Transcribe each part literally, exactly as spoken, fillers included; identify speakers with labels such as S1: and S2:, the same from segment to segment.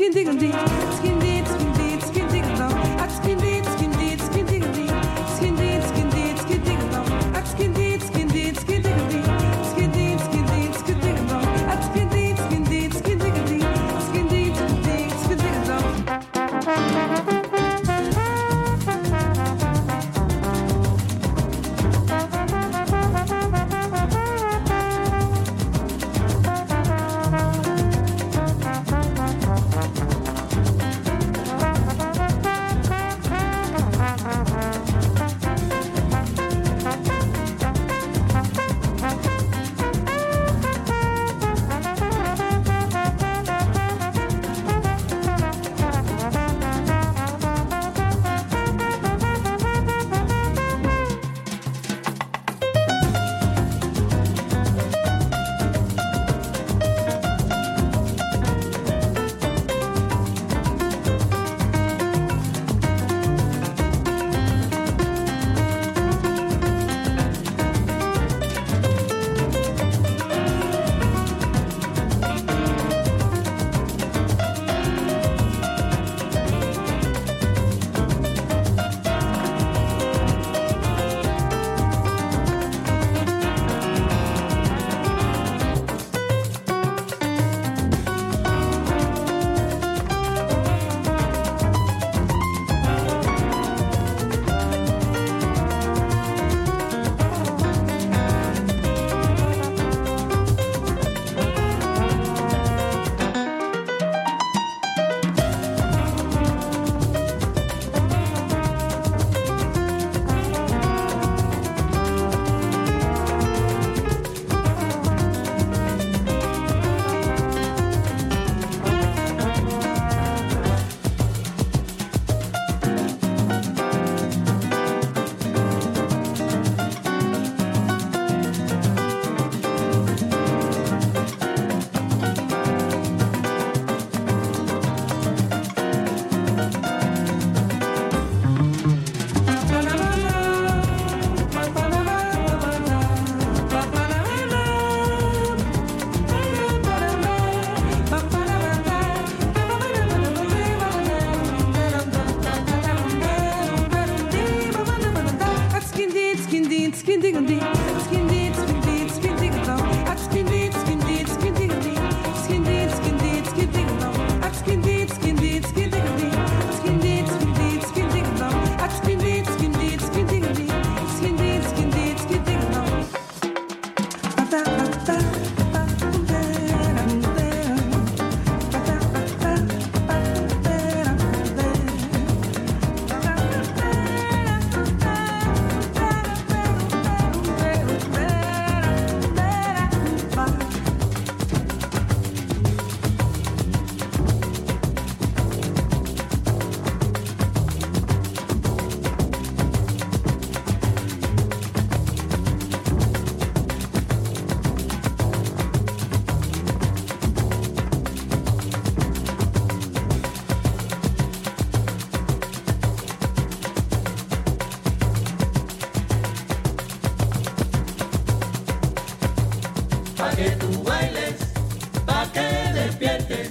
S1: que tú bailes, pa' que despiertes.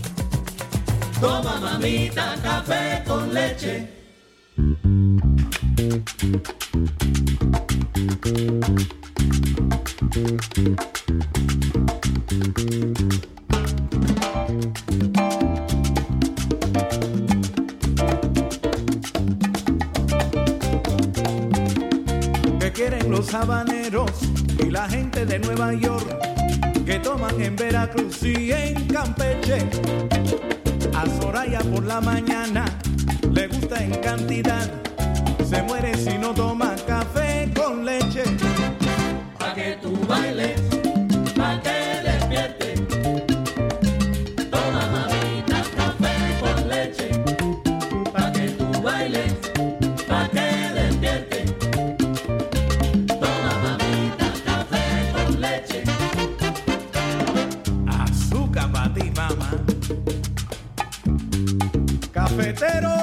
S1: Toma, mamita, café con leche.
S2: ¿Qué quieren los habaneros y la gente de Nueva York que toman en Veracruz y en Campeche? A Soraya por la mañana le gusta en cantidad, se muere si no toma café con leche.
S1: Pa' que tú bailes, pa' que despiertes. Toma, mamita, café con leche. Pa' que tú bailes, pa' que despiertes. Toma, mamita, café con leche.
S2: Azúcar pa' ti, mamá. Cafetero.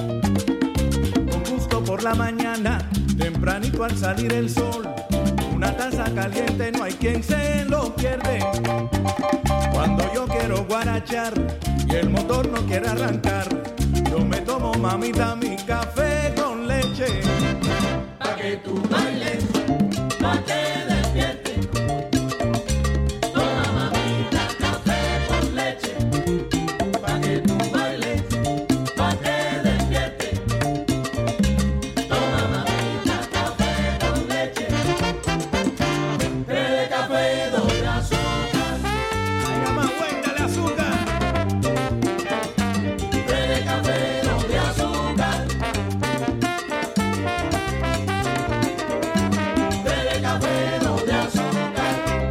S2: Con gusto por la mañana, tempranito al salir el sol, una taza caliente no hay quien se lo pierde. Cuando yo quiero guarachar y el motor no quiere arrancar, yo me tomo, mamita, mi café con leche.
S1: Pa' que tú bailes, pa' que despiertes. Toma, mamita, café con leche. Pa' que tú bailes, pa' que despiertes. Toma, mamita, café con leche. Tres café, dos de azúcar.
S2: Ay, mamá, cuéntale azúcar.
S1: Tres café, dos de azúcar. Tres café, dos de azúcar.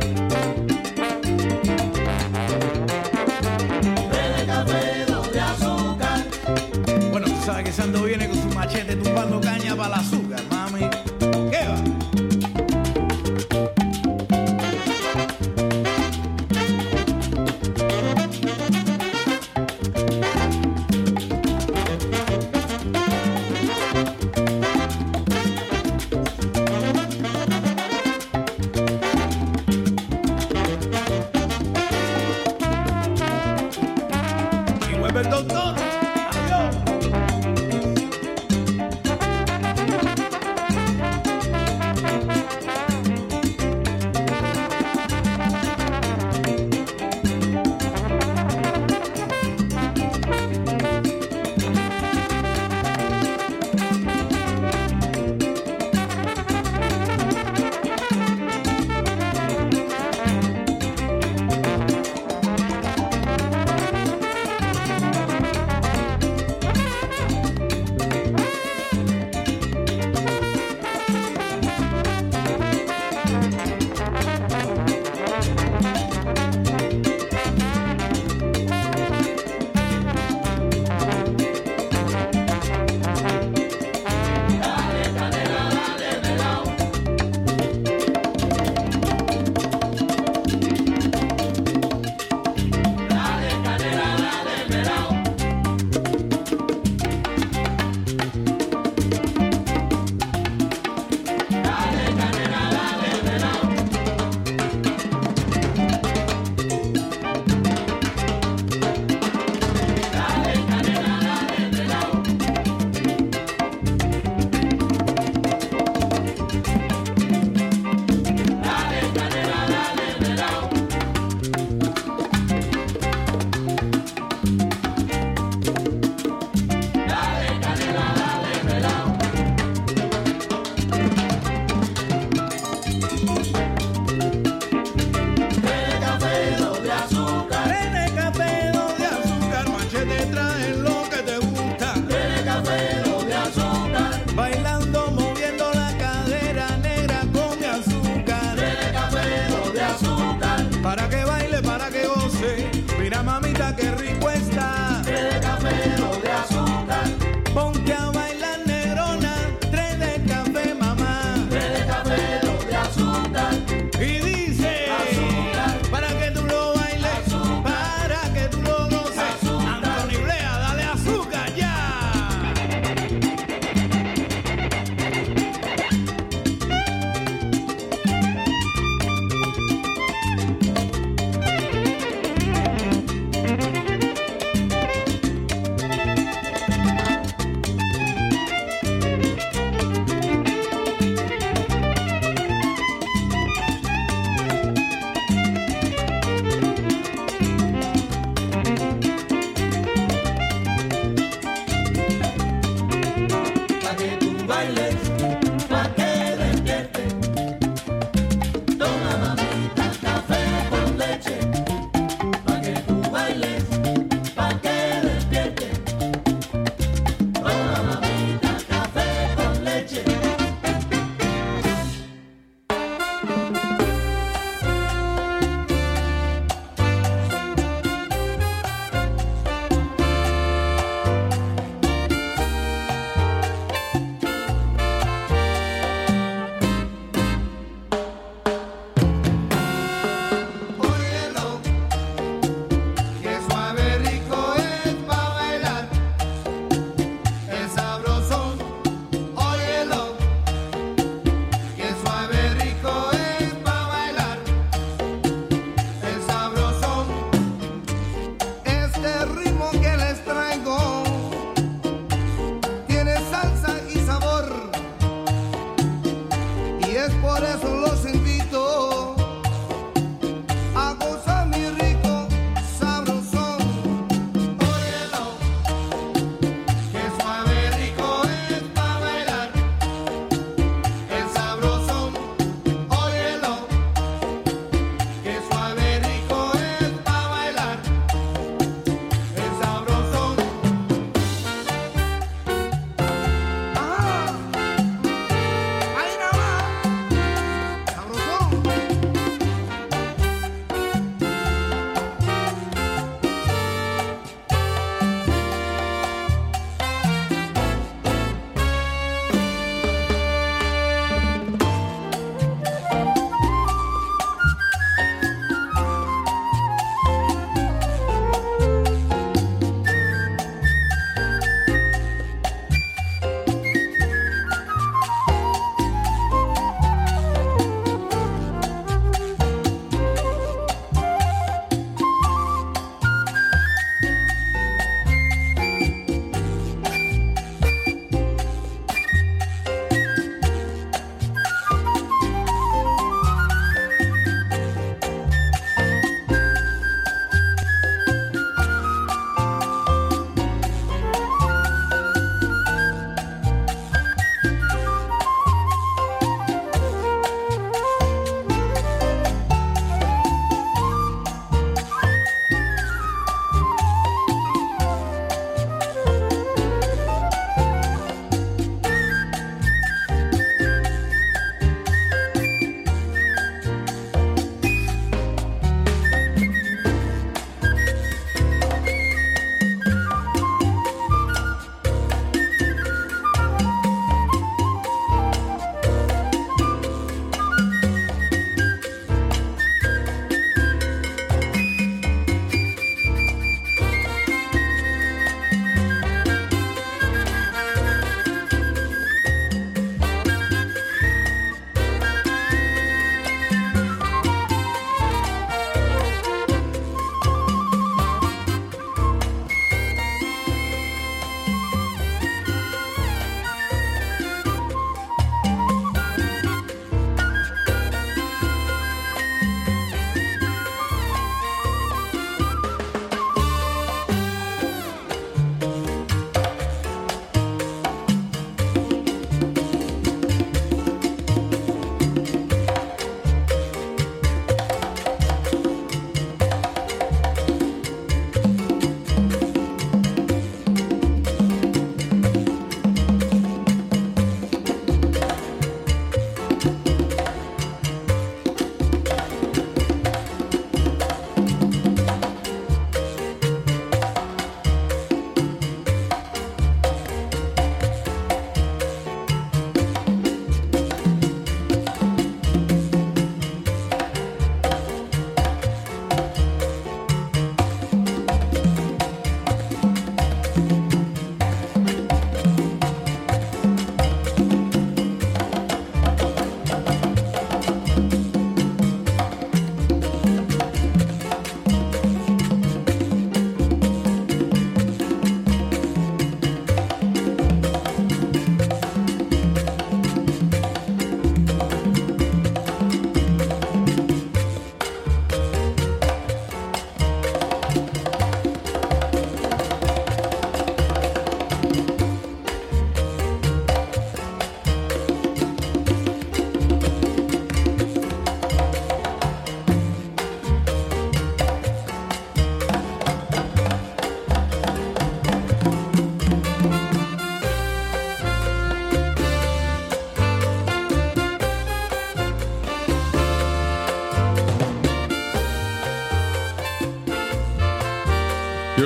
S1: Tres café, dos de azúcar.
S2: Bueno, tú sabes que Sando viene con su machete tumbando caña para el azúcar, mami. ¿Qué va? Y vuelve el doctor. Adiós.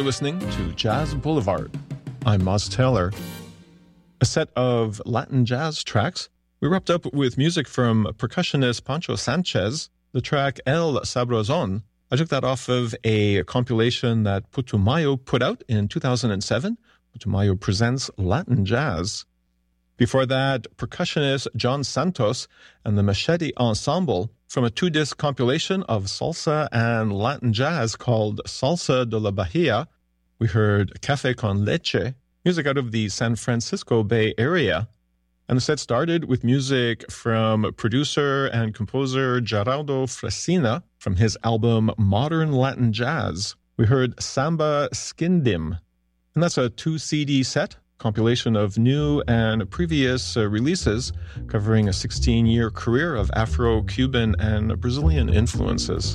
S3: listening to Jazz Boulevard. I'm Moz Taylor. A set of Latin jazz tracks. We wrapped up with music from percussionist Pancho Sanchez, the track El Sabrosón. I took that off of a compilation that Putumayo put out in two thousand seven. Putumayo Presents Latin Jazz. Before that, percussionist John Santos and the Machete Ensemble from a two-disc compilation of salsa and Latin jazz called Salsa de la Bahia. We heard Café con Leche, music out of the San Francisco Bay Area. And the set started with music from producer and composer Geraldo Fresina from his album Modern Latin Jazz. We heard Samba Skindim. And that's a two C D set, compilation of new and previous uh, releases covering a sixteen-year career of Afro-Cuban and Brazilian influences.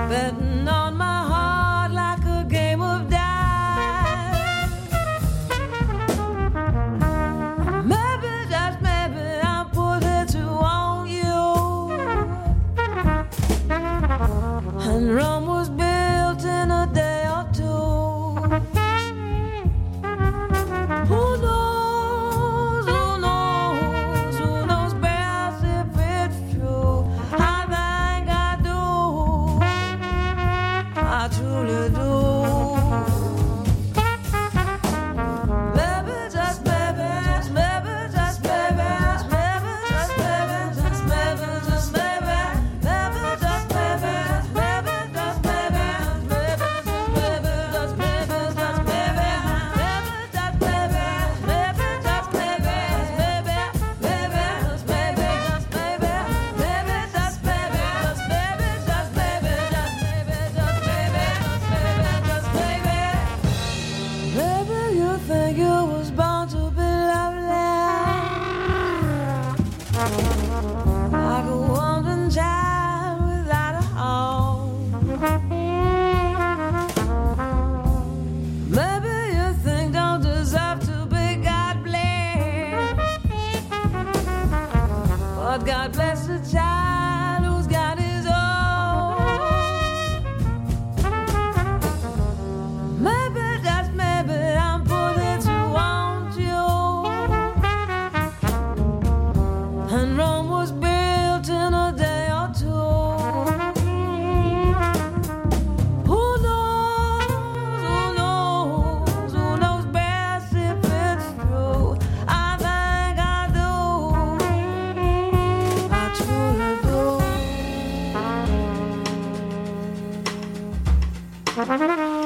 S4: betting on my heart like a game of dice. Maybe, just maybe, I put it to on you. And Rome was built in a day or two. Who knows, who knows, who knows best if it's true? I think I do, I truly do. Maybe, just maybe, just maybe, just maybe, just maybe, just maybe, just maybe, just maybe, maybe, just maybe, maybe, just maybe, maybe, just maybe, just maybe, just maybe, maybe, just maybe, maybe, just maybe, maybe, maybe, just maybe, just maybe, maybe, just maybe, just maybe, just maybe, just maybe, just maybe, just maybe, just maybe. Maybe you think you was born to be lovely, like a wandering child without a home. Maybe you think don't deserve to be God blessed, but God bless the child who's got his own. Maybe, just maybe, I'm putting to want you. And Rome was built in a day or two. Who knows, who knows, who knows best if it's true? I think I do, I truly do.